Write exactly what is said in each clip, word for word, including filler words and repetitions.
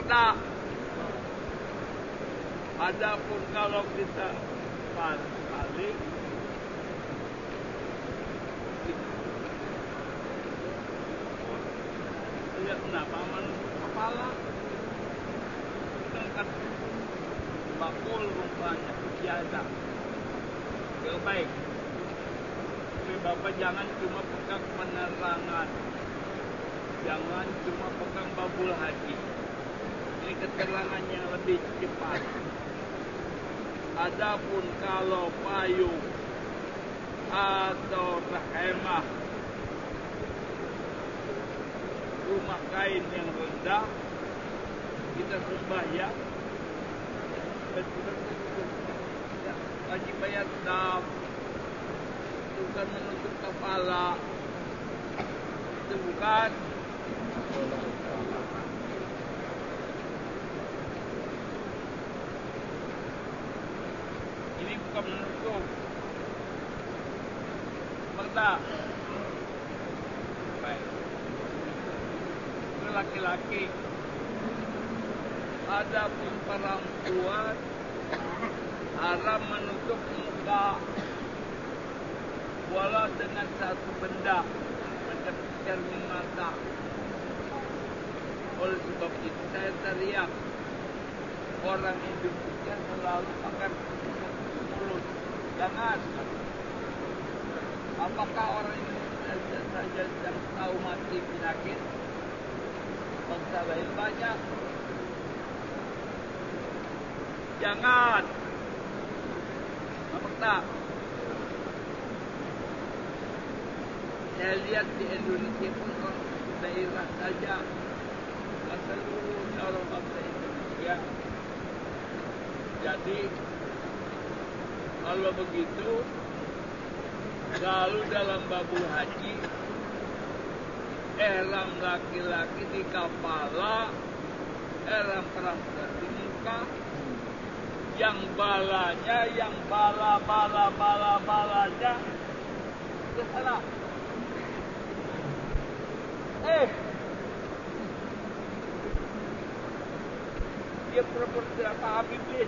Perda. Adapun kalau kita balik, lihat kenapa menusuk kepala, mengangkat bakul rupanya biasa. Yang baik. Tapi Bapak jangan cuma pegang penerangan, jangan cuma pegang babul haji. Ini keterangan yang lebih cepat. Adapun kalau payung atau rahemah, rumah kain yang rendah, kita sembahyang, betul-betul wajib bayar dam, bukan menutup kepala, itu bukan. Ini bukan menutup. Perda. Baik. Itu laki-laki. Adapun perempuan haram menutup muka walau dengan satu benda macam cermin mata. Oleh sebab itu saya teriak, orang Indonesia selalu pakai mulut. Jangan. Apakah orang Indonesia saja yang tahu mati penyakit? Bangsa lain banyak. Jangan. Apa tak? Saya lihat di Indonesia pun orang daerah saja, dan seluruh orang bangsa Indonesia. Jadi kalau begitu, kalau dalam babul haji, ihram laki-laki di kepala, ihram perempuan di muka, yang balanya, yang bala-bala-bala-balanya itu salah. Eh, dia perempuan tidak paham iblis.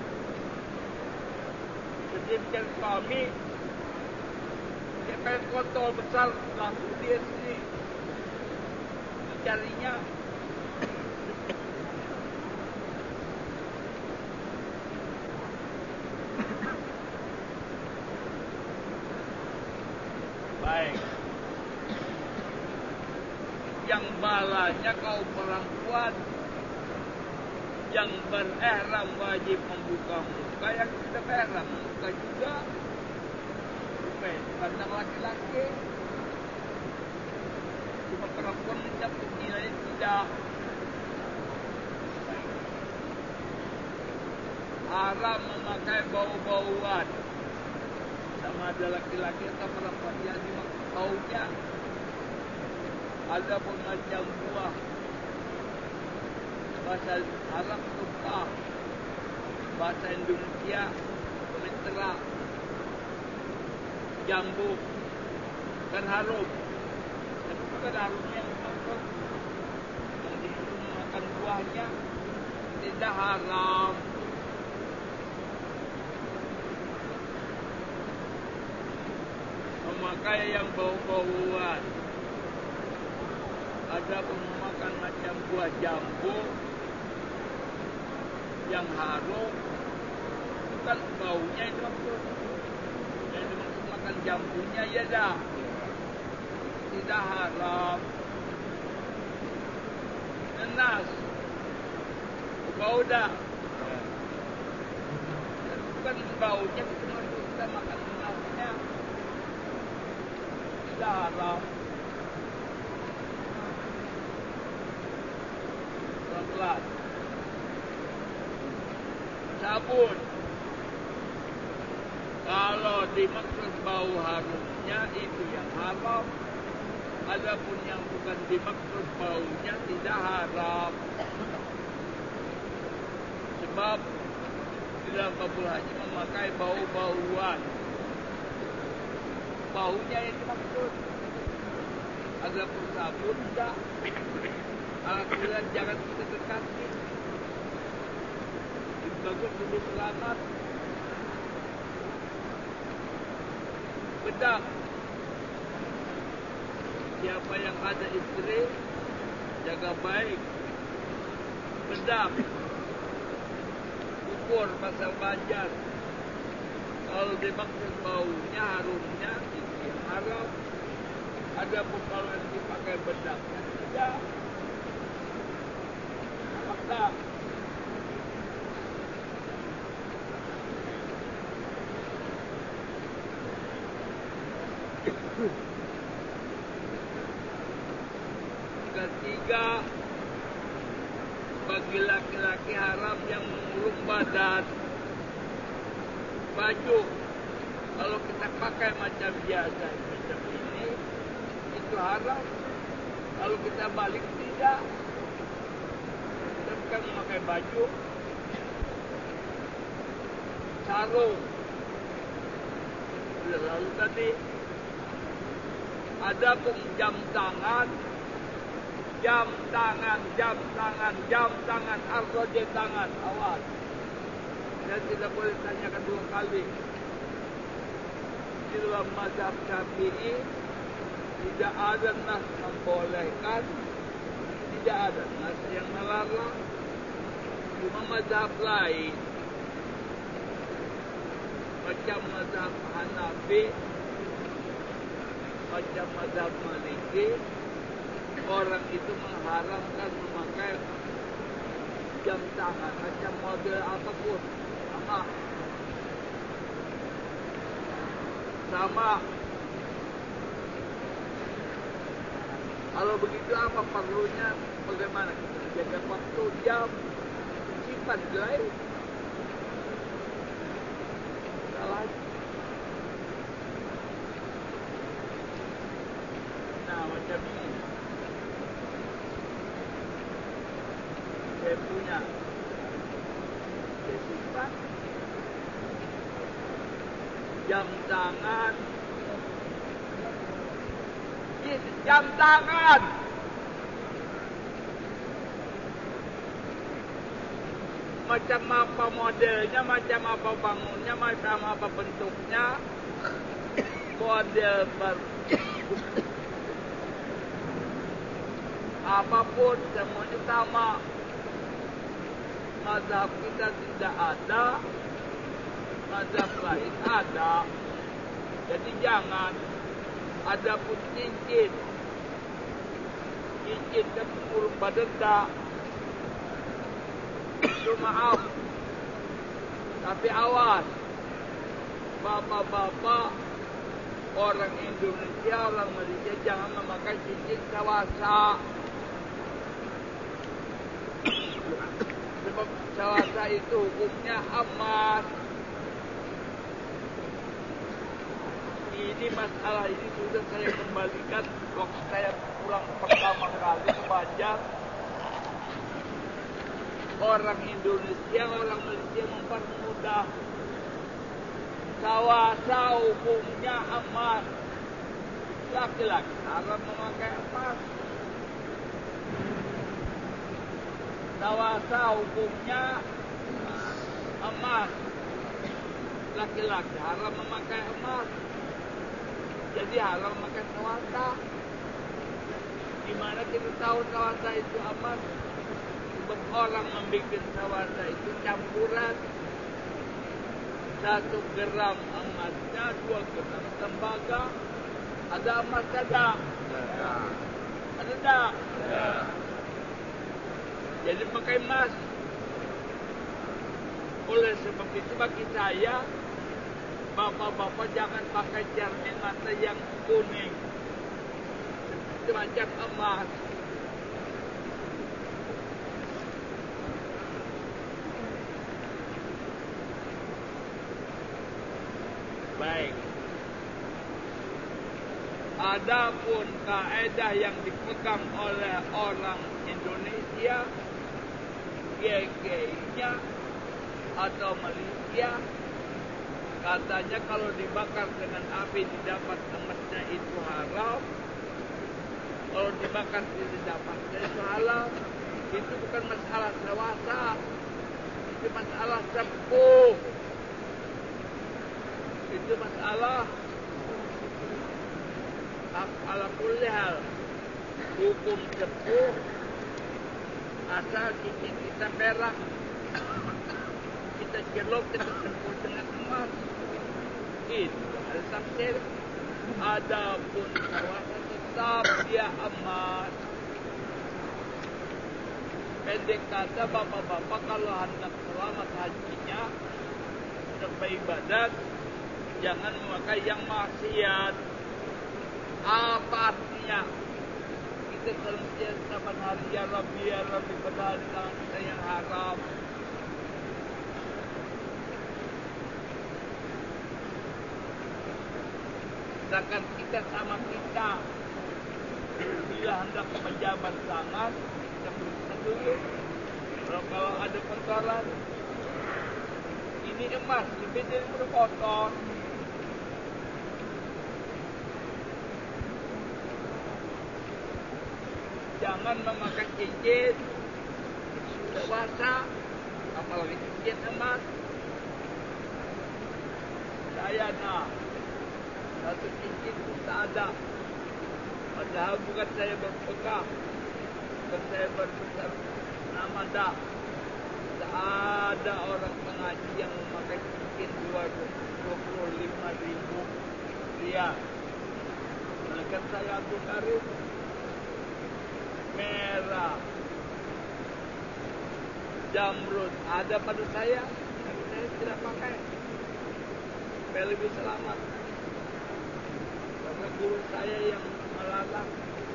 Dia mencari suami, dia pengen kontol besar, langsung dia sendiri mencarinya. Baik. Yang balanya kaum perempuan yang berihram wajib membuka muka, yang tidak berihram muka juga. Baik, pandang laki-laki. Cuma perempuan mencabut nilai tidak. Baik. Haram memakai bau-bauan. Sama ada laki-laki atau perempuan yang dimaksud baunya. Ada pun macam buah, bahasa Arab tumpah, bahasa Indonesia sementara, jambu, kan harum. Tapi bukan harumnya yang dimaksud. Yang disuruh makan buahnya tidak haram. Memakai yang bau-bauan. Ada pun memakan macam buah jambu yang harum, bukan baunya itu maksud. Yang dimaksud makan jambunya ya dah, tidak haram. Nenas, bau dah, bukan baunya, itu maksud kita makan nenasnya, tidak haram. Sabun, kalau dimaksud bau harumnya itu yang haram. Adapun yang bukan dimaksud baunya tidak haram. Sebab di dalam babul haji memakai bau-bauan. Baunya yang dimaksud. Adapun sabun tidak. Alhamdulillah jangan kita dekati. bagus, lebih selamat. Bedak. Siapa yang ada istri, jaga baik. Bedak. Ukur pasal banjar. Kalau dimaksud baunya, harumnya, itu yang haram. Adapun kalau yang dipakai bedaknya tidak. Maka ketiga, bagi laki-laki haram yang mengurung badan. Baju, kalau kita pakai macam biasa macam ini, itu haram. Kalau kita balik tidak. Kita bukan memakai baju. Sarung. Sudah lalu tadi. Ada pun jam tangan. Jam tangan, jam tangan, jam tangan, arroje tangan. Awas. Dan tidak boleh tanyakan dua kali. Di dalam mazhab Syafi'i tidak ada nas membolehkan, tidak ada nas yang melarang. Cuma mazhab lain, macam mazhab Hanafi, macam mazhab Maliki, orang itu mengharamkan memakai jam tangan macam model apapun. Sama sama kalau begitu apa perlunya, bagaimana kita jaga waktu, jam, sifat lain salah. Nah macam ini saya punya saya simpan jam tangan. Ini jam tangan. Macam apa modelnya, macam apa bangunnya, macam apa bentuknya. Model ber apapun semuanya sama. Mazhab kita tidak ada, mazhab lain ada. Jadi jangan. Ada pun cincin, cincin dan mengurung badan tak. Itu maaf. Tapi awas, bapak-bapak orang Indonesia, orang Malaysia jangan memakai cincin sawasa. Sebab sawasa itu hukumnya emas. Ini masalah ini sudah saya kembalikan waktu saya pulang pertama kali ke Banjar. Orang Indonesia, orang Malaysia mempermudah. Sawasa hukumnya emas. Laki-laki haram memakai emas. Sawasa hukumnya emas. Laki-laki haram memakai emas. Jadi haram memakai sawasa. Di mana kita tahu sawasa itu emas? Sebab orang membuat sawasa itu campuran. Satu gram emasnya, dua gram tembaga. Ada emas ada? Ada. Ada tak? Ada. Jadi pakai emas. Oleh sebab itu bagi saya, bapak-bapak jangan pakai cermin mata yang kuning. Itu macam emas. Baik. Adapun kaedah yang dipegang oleh orang Indonesia, G G-nya atau Malaysia, katanya kalau dibakar dengan api didapat emasnya itu haram. Kalau dibakar tidak dapat itu halal. Itu bukan masalah sawasa. Itu masalah sepuh. Itu masalah ala kulli hal. Hukum sepuh asal cincin kita perak, kita celok, kita sempur dengan emas. Itu ada tafsir. Adapun kawasan tetap dia emas. Pendek kata bapak-bapak kalau hendak selamat hajinya, hendak beribadat, jangan memakai yang maksiat. Apa artinya? Kita dalam setiap saban hari ya Rabbi ya Rabbi padahal di tangan kita yang haram. Sedangkan kita sama kita bila hendak menjabat tangan, kita periksa dulu. Kalau, kalau ada kotoran, ini emas, lebih dari berkotor. Jangan memakai cincin dewasa, apalagi cincin emas. Saya nak satu cincin pun tak ada. Padahal bukan saya berpegah, bukan saya berbesar nama dah. Tak ada orang pengaji yang memakai cincin dua puluh lima ribu riyal. Melainkan saya Abdul Karim merah, jamrud ada pada saya, tapi saya tidak pakai. Supaya lebih selamat. Karena guru saya yang melarang.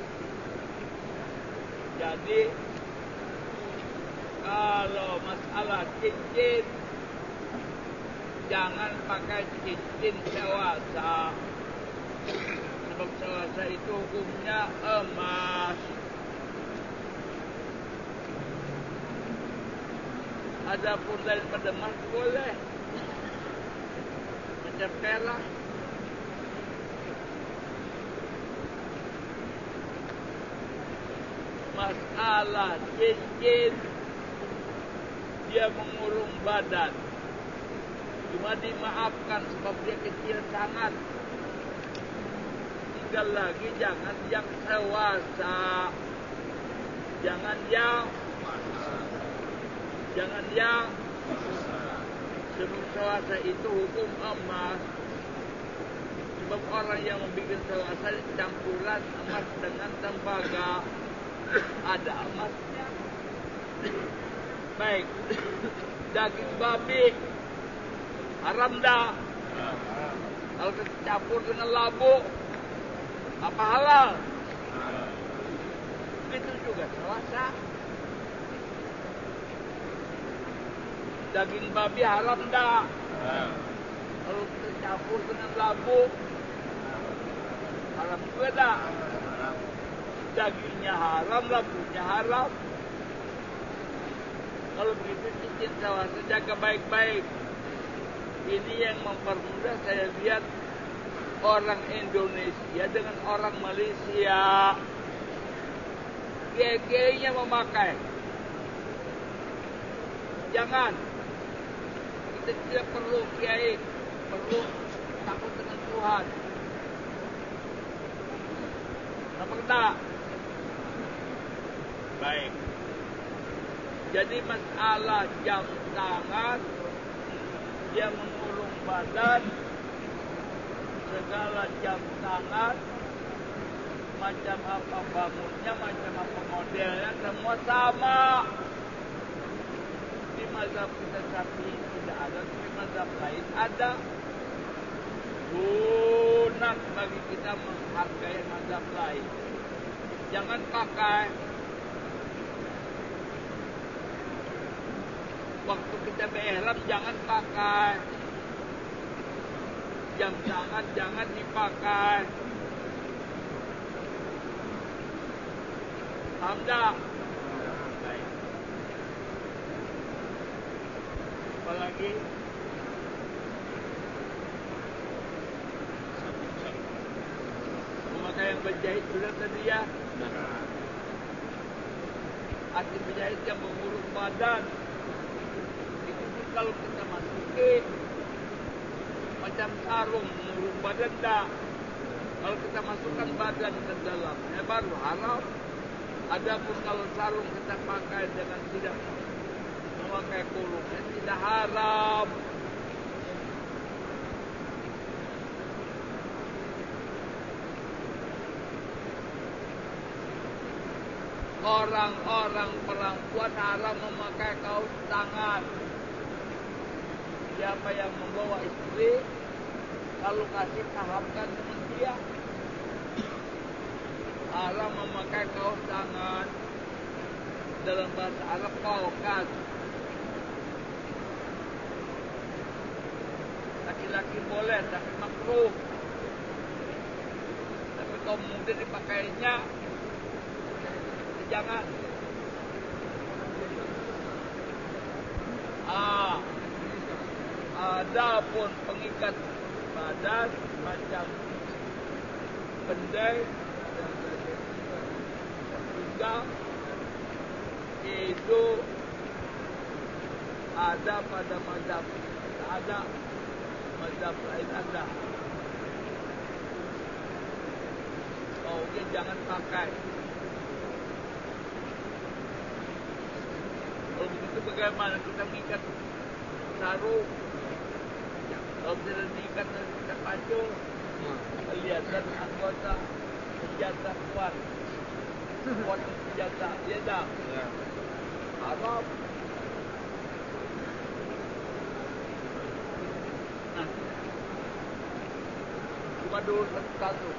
Jadi kalau masalah cincin, jangan pakai cincin dewasa. Sebab dewasa itu hukumnya emas. Adapun daripada emas boleh macam perak. Masalah cincin dia mengurung badan, cuma dimaafkan sebab dia kecil sangat. Tinggal lagi jangan yang dewasa, jangan yang Jangan yang sebelum sewasa itu hukum emas. Sebab orang yang membuat sewasa campuran emas dengan tembaga. Ada emasnya. Baik. Daging babi haram dah. Kalau campur dengan labu, apa halal? Itu juga sewasa. Daging babi haram dah. Hmm. Kalau kita campur dengan labu, haram juga dah. Dagingnya haram, labunya haram. Kalau begitu cincin sewasa jaga baik-baik. Ini yang mempermudah saya lihat orang Indonesia dengan orang Malaysia. Kiai-kiainya memakai. Jangan. Kita tidak perlu kiai, perlu takut dengan Tuhan. Apa tak? Baik. Jadi masalah jam tangan, dia mengurung badan, segala jam tangan, macam apa bangunnya, macam apa modelnya, semua sama. Di mazhab kita Syafi'i tidak ada, di mazhab lain ada. Sunat bagi kita menghargai mazhab lain. Jangan pakai waktu kita berihram, jangan pakai jam tangan, jangan dipakai. Paham tak? Apalagi memakai yang berjahit sudah tadi ya. Arti berjahit yang mengurung badan itu kalau kita masukin macam sarung mengurung badan dah. Kalau kita masukkan badan ke dalamnya baru haram. Adapun kalau sarung kita pakai dengan tidak memakai kurungnya tidak haram. Orang-orang perempuan haram memakai kaos tangan. Siapa yang membawa istri, kalau kasih tahamkan dengan dia. Haram memakai kaos tangan. Dalam bahasa Arab kaukas. Laki-laki boleh, tapi makruh. Tapi kaum muda dipakainya jangan. Ah, ada pun pengikat badan macam pendek juga itu ada pada mazhab, ada mazhab lain ada. Oh, dia jangan pakai. Kalau begitu bagaimana kita mengikat sarung? Kalau tidak diikat kita pacul, kelihatan anggota senjata kuat, kuat senjata dia dah. Haram. Nah, cuma dulu satu-satu.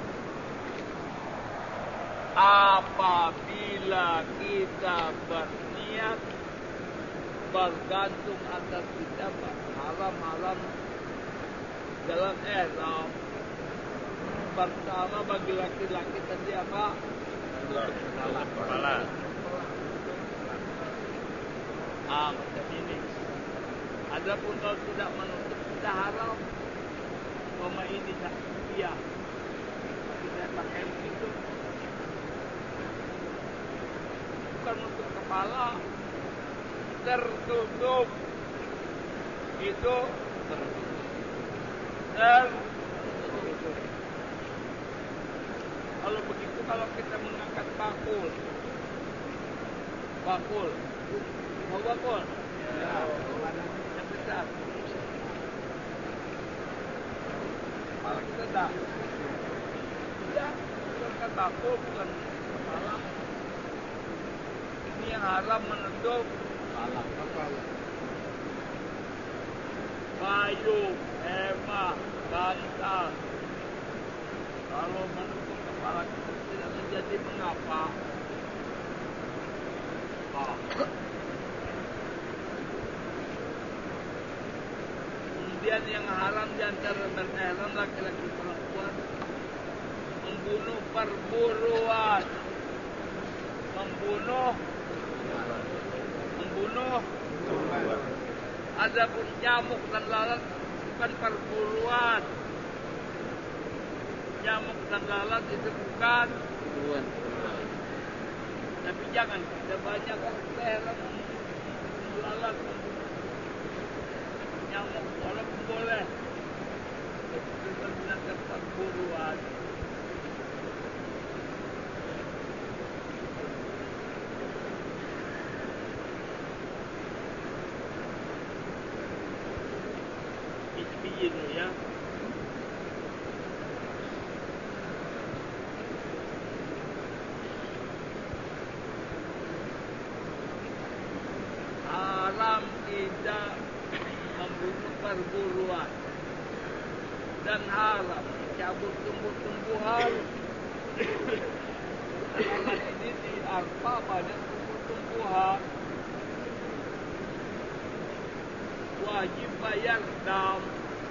Apabila kita berniat bergantung atas kita haram-haram dalam ihram. Pertama bagi laki-laki tadi apa? Kepala. Kepala. Ah, macam ini. Adapun kalau tidak menutup tidak haram. Cuma ini tak dia. Kita pakai begitu. Bukan untuk kepala. Tertutup itu tertutup. Kalau begitu kalau kita mengangkat bakul, bakul, mau bakul? Ya. Yang besar. Kepala kita dah. Tidak, bukan bakul, bukan kepala. Ini yang haram menutup. Kepala, kepala. Payung, emah, bantal. Kalau menutup kepala kita tidak menjadi mengapa? Oh. Kemudian yang haram di antara berihram laki-laki perempuan membunuh perburuan, membunuh. Membunuh. Adapun nyamuk dan lalat bukan perburuan. Nyamuk dan lalat itu bukan perburuan. Tapi jangan kita banyak orang lalat, nyamuk walaupun boleh. Itu benar-benar perburuan. Itu ya. Haram tidak membunuh perburuan dan haram cabut tumbuh-tumbuhan. Alat ini diarpa pada tumbuh-tumbuhan. Wajib bayar dam.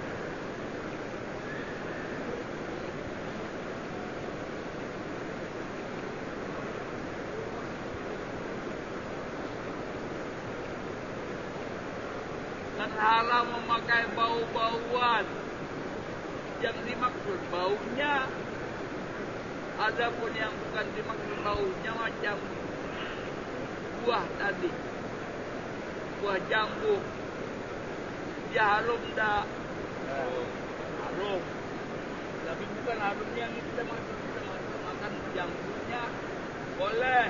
Dan haram memakai bau-bauan yang dimaksud baunya. Adapun yang bukan dimaksud baunya macam buah tadi, buah jambu, dia harum dah. Oh, harum. Tapi bukan harumnya yang kita makan, kita makan jambunya. Boleh.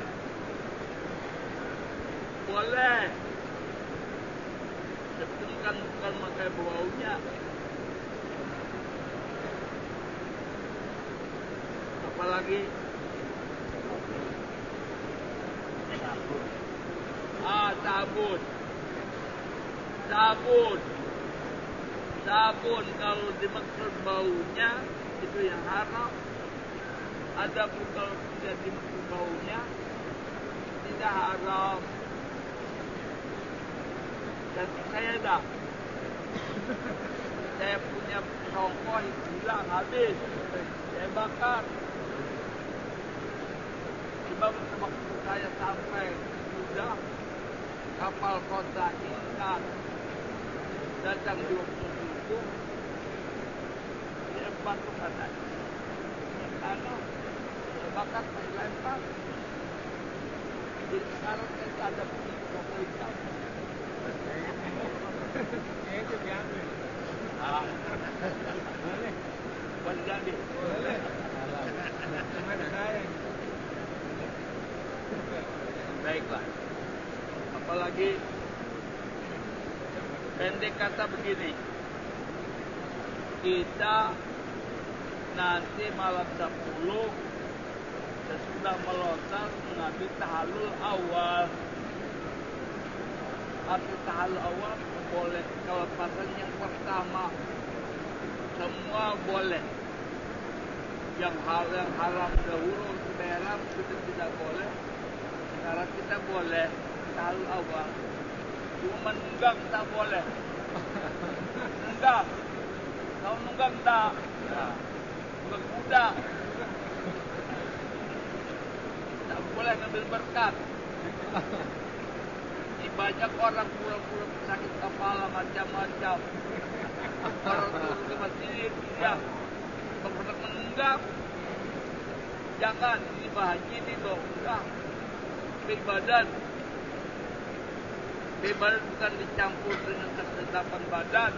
Boleh. Tapi bukan bukan makan baunya. Apalagi sabun. Ah, sabun. Sabun. Sabun kalau dimaksud baunya itu yang haram. Adapun kalau tidak dimaksud baunya tidak haram. Dan saya dah, saya punya rokok hilang habis, saya bakar. Sebab waktu saya sampai sudah kapal kota Inka datang di waktu itu, dia batu katanya. Karena saya bakar, saya lempar. Jadi sekarang saya ada punya rokok hitam. Itu diambil. Ah, boleh. Boleh jadi. Boleh. Mana saya? Baiklah. Apalagi pendek kata begini. Kita nanti malam sepuluh sesudah melontar mengambil tahallul awal. Arti tahallul awal boleh kelepasan yang pertama. Semua boleh. Yang hal yang haram dahulu daerah sudah tidak boleh. Sekarang kita boleh tahallul awal. Cuma nunggang tak boleh. Nunggang. Kau nunggang tak? Ya. Nunggang kuda. Tak boleh ngambil berkat. Banyak orang pura-pura sakit kepala macam-macam. Orang turun ke masjid, ya, berpedak menunggak. Jangan, ini bahagia ini dong. Enggak. Badan. Badan bukan dicampur dengan kesedapan badan.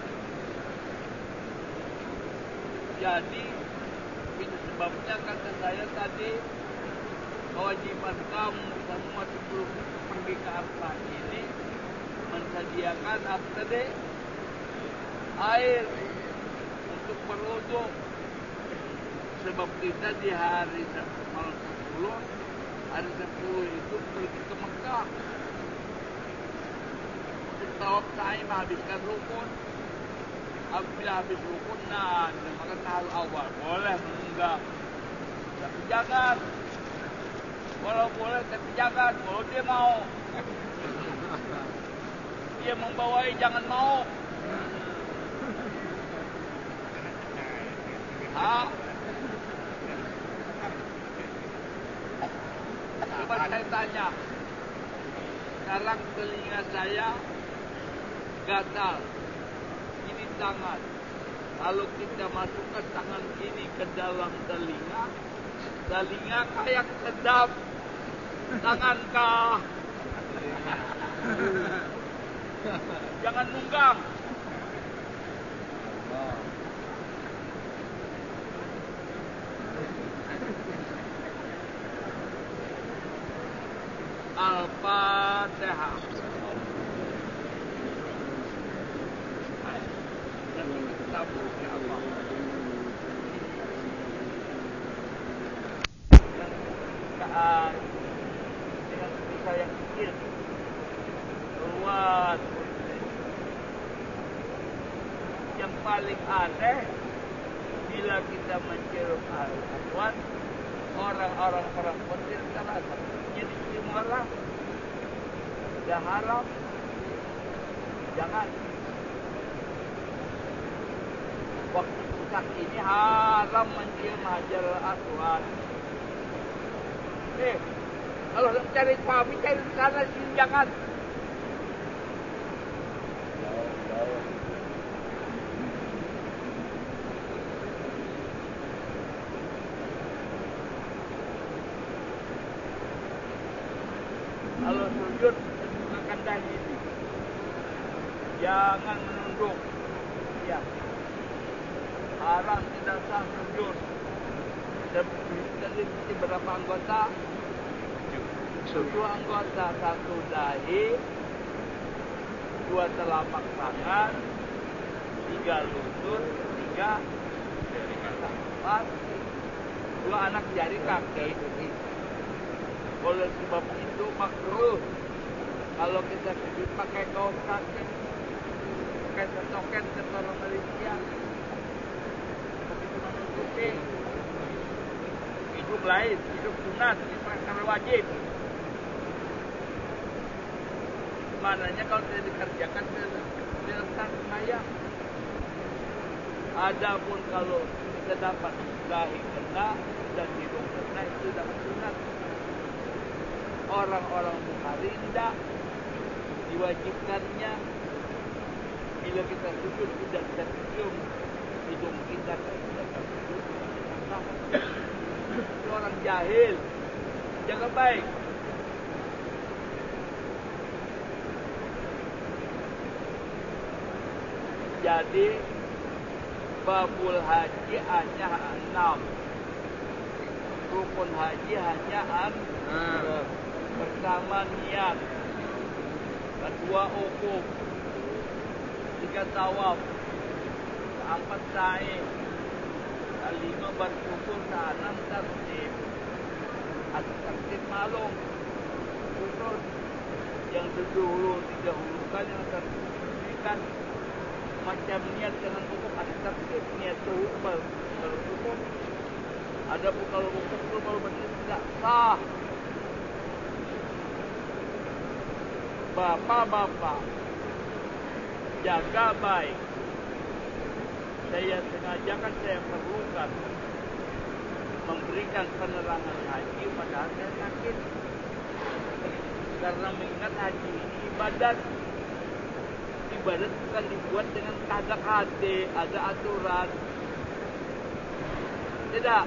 Jadi, itu sebabnya kata saya tadi, kewajiban kamu semua sebelum pergi ke Arafah ini mensediakan apa tadi? Air untuk berwudu. Sebab kita di hari malam sepuluh, hari sepuluh itu pergi ke Mekah untuk tawaf sa'i menghabiskan rukun. Apabila habis rukun, nah, maka tahallul awal boleh menunggak. Tapi jangan. Walau boleh, tapi jangan. Kalau dia mau, dia membawai, jangan mau. Ha? Coba saya tanya. Sekarang telinga saya gatal. Ini tangan. Kalau kita masukkan tangan ini ke dalam telinga, telinga kayak sedap. Tangan kah? Jangan nunggang. Al-Fatihah. Nanti kita buka apa? Keadaan dengan ketika yang kecil luas. Yang paling aneh bila kita mencium air aswad, orang-orang perang Mesir karena jadi marah, sudah haram, jangan. Waktu pusat ini haram mencium hajar aswad. Eh, kalau cari papi cari di sana sini jangan. Kalau sujud gunakan dahi, jangan menunduk. ya. Haram tidak sah sujud. Dan memiliki berapa anggota? Tujuh anggota, satu dahi, dua telapak tangan, tiga lutut, tiga empat, dua anak jari kaki. Oleh sebab itu makruh kalau kita sujud pakai kaos kaki, pakai setoket kata orang Malaysia, begitu menutupi hidung lain, hidung sunat, karena wajib. Mananya kalau tidak dikerjakan tidak sah sembahyang. Adapun kalau kita dapat dahi kena dan hidung kena itu dapat sunat. Orang-orang Bukhari tidak diwajibkannya bila kita sujud tidak kita cium hidung kita tidak sujud. Itu orang jahil. Jaga baik. Jadi babul haji hanya enam, rukun haji hanya enam. Pertama niat, kedua ukuf, tiga tawaf, empat sa'i, kelima bersyukur, keenam tertib. Atau tertib malum, khusus yang terdahulu didahulukan yang tertibkan. Macam niat dengan ukuf ada tertib, niat tuhuk berukuf. Ada pun kalau ukuf itu kalau benar tidak sah. Bapak-bapak, jaga baik. Saya sengaja kan saya perlukan memberikan penerangan haji padahal saya sakit. Karena mengingat haji ini ibadat. Ibadat bukan dibuat dengan kadak hati, ada aturan. Tidak.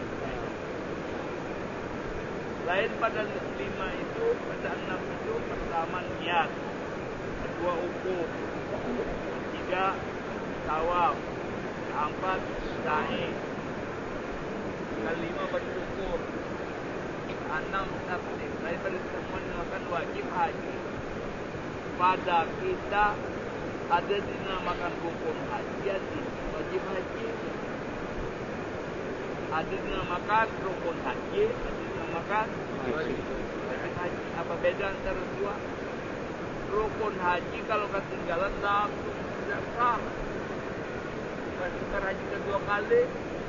Lain pada lima itu, pada enam itu pertama niat, kedua ukuf, tiga tawaf, empat sa'i, kelima bersyukur, enam tertib. Lain pada semua dinamakan wajib haji. Pada kita ada dinamakan rukun haji, ada wajib haji, ada dinamakan rukun haji, ada dinamakan wajib haji. Apa beda antara dua? Rukun haji kalau ketinggalan langsung tidak sah. Kita haji kedua kali,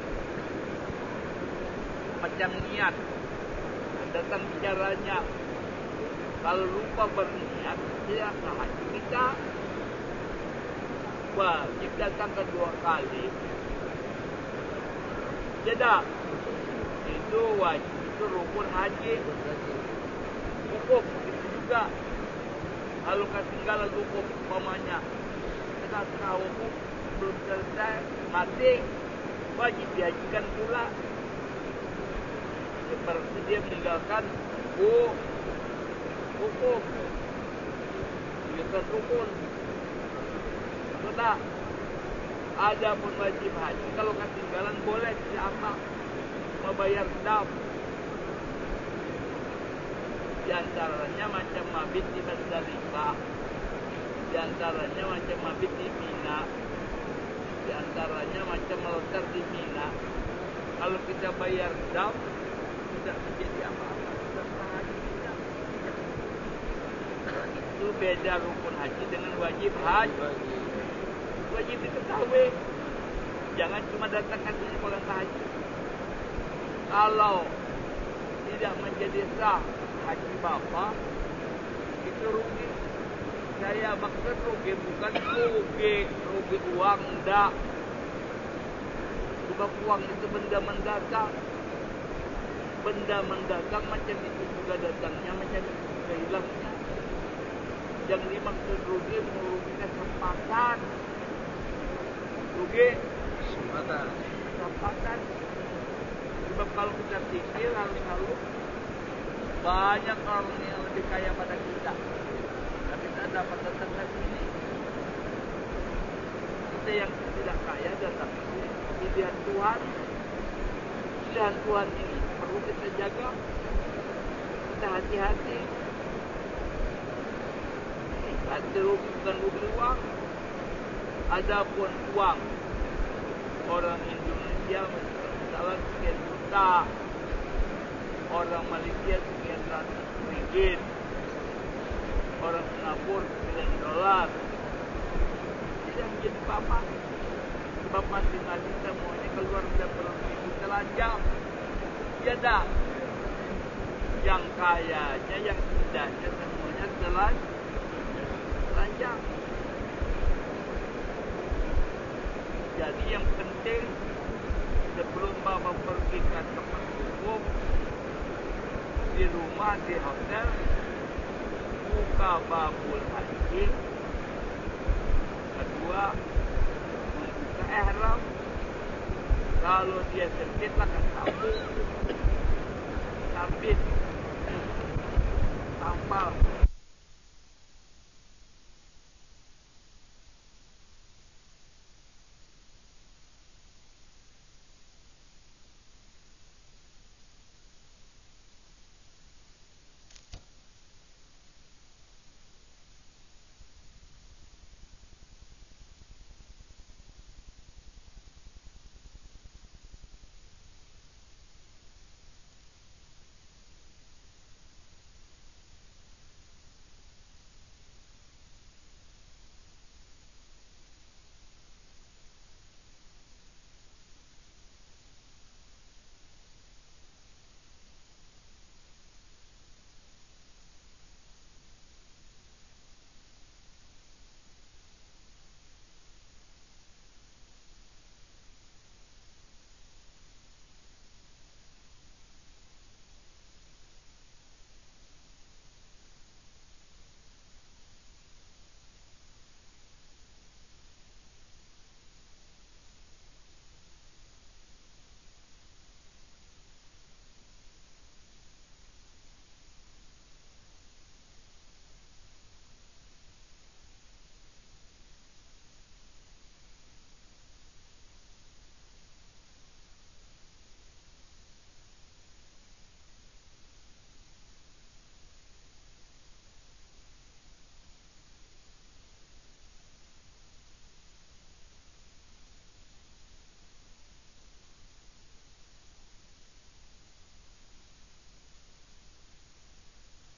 macam niat, datang bicaranya. Kalau lupa berniat, tidak sah haji kita. Wajib datang kedua kali. Tidak. Itu wajib, itu rukun haji. Ukuf itu juga. Kalau ketinggalan ukuf umpamanya, kita tahu ukuf belum selesai, mati, wajib dihajikan pula. Seperti dia meninggalkan ukuf. Ukuf. Itu rukun. Sudah. Ada pun wajib haji. Kalau ketinggalan boleh tidak apa. Membayar dam. Di antaranya macam mabit di Muzdalifah. Di antaranya macam mabit di Mina. Di antaranya macam melontar di Mina. Kalau kita bayar dam, tidak menjadi apa-apa. Itu beda rukun haji dengan wajib haji. Wajib diketahui. Jangan cuma datang katanya pulang haji. Kalau tidak menjadi sah haji bapak, itu rugi. Saya maksud rugi bukan rugi, rugi uang enggak. Sebab uang itu benda mendatang. Benda mendatang macam itu juga datangnya, macam itu juga hilangnya. Yang dimaksud rugi merugi kesempatan. Rugi kesempatan. Kesempatan. Sebab kalau kita pikir lalu-lalu banyak orang yang lebih kaya pada kita. Tapi kita dapat datang ke sini. kita yang tidak kaya datang ke pilihan Tuhan. Pilihan Tuhan ini perlu kita jaga, kita hati-hati. Ganti rugi bukan rugi uang. Adapun uang orang Indonesia misalnya sekian juta, orang Malaysia sekian ratus ringgit, orang Singapura sekian dolar. Tidak menjadi apa-apa. Sebab masing-masing semuanya keluar dari perut telanjang. Ya dah. Yang kayanya, yang tidaknya semuanya telanjang. Telanjang. Jadi yang penting sebelum Bapak pergi ke tempat umum, di rumah, di hotel, buka babul haji. Kedua, membuka ihram. Kalau dia sempit, akan sambung. Sambit. Tampal.